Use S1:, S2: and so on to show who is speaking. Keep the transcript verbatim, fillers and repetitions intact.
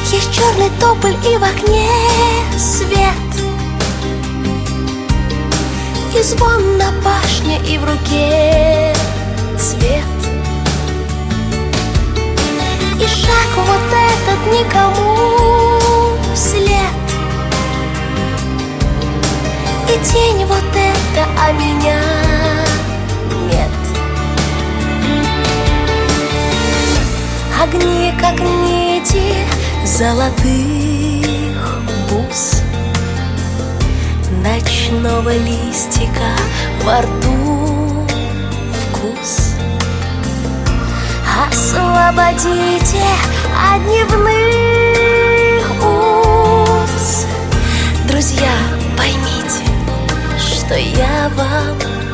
S1: Есть черный тополь и в окне свет, и звон на башне, и в руке цвет. И шаг вот этот никому вслед, и тень вот эта, а меня нет. Огни, как нити золотых бус, ночного листика во рту вкус. Освободите от дневных уз. Друзья, поймите, что я вам